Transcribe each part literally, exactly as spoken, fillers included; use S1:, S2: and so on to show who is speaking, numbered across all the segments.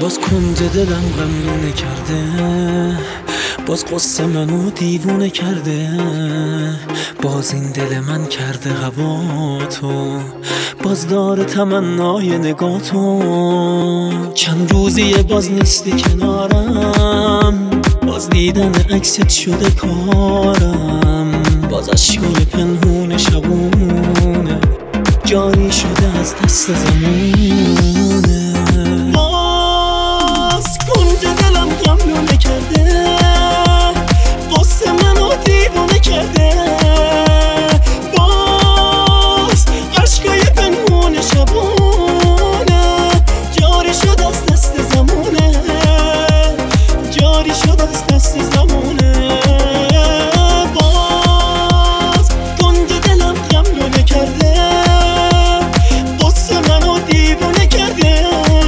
S1: باز کنج دلم غملونه کرده، باز قصه منو دیوونه کرده، باز این دل من کرده هوا تو، باز داره تمنای نگاه تو. چند روزیه باز نیستی کنارم، باز دیدن عکست شده کارم، باز عشقای پنهون شبونه جاری شده از دست زمونه. باز کنج دلم غملونه کرده، قصه منو دیوونه کرده، باز عشقای پنهون شبونه جاری شده از دست زمونه، جاری شده از دست زمونه. باز کنج دلم غملونه کرده، قصه منو دیوونه کرده،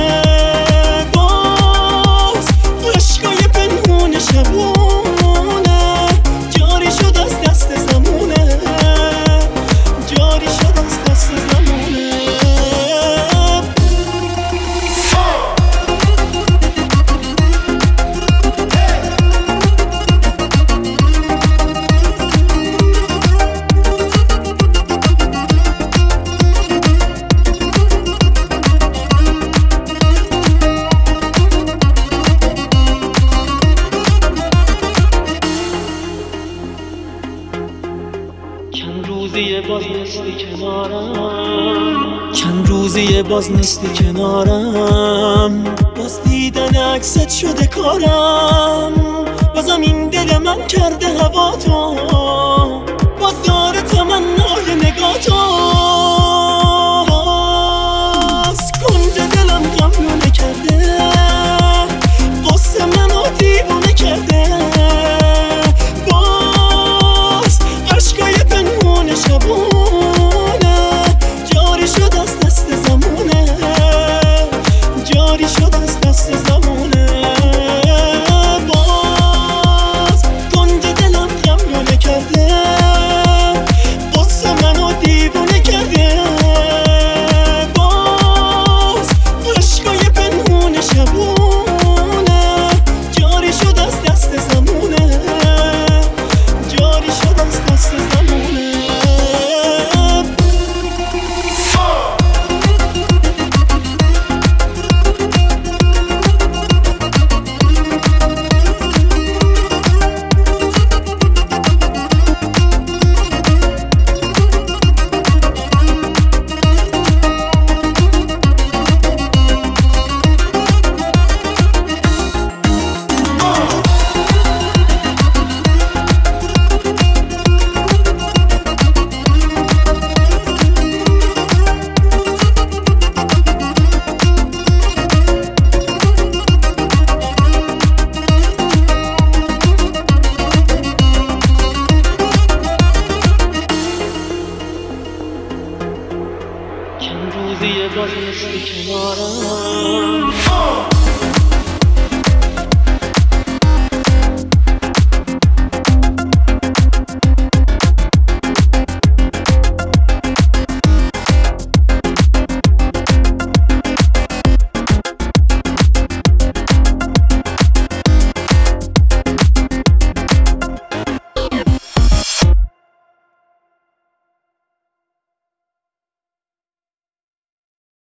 S1: باز عشقای پنهون شبونه جاری شده از دست زمونه، جاری شده از دست زمونه. چند روزیه باز نیستی کنارم، چند روزیه باز نیستی کنارم، باز دیدن عکست شده کارم، بازم این دل من کرده هوا تو، باز داره تمنای نگاه تو. باز کنج دلم غملونه کرده، قصه منو دیوونه کرده، شبونه جاری شد از دست زمونه، جاری شد از دست زمونه. باز کنج دلم غملونه کرده، قصه منو دیوونه کرده، باز عشقای پنهون شبونه جاری شد از دست زمونه، جاری شد از دست زمونه. چند روزیه باز نیستی کنارم،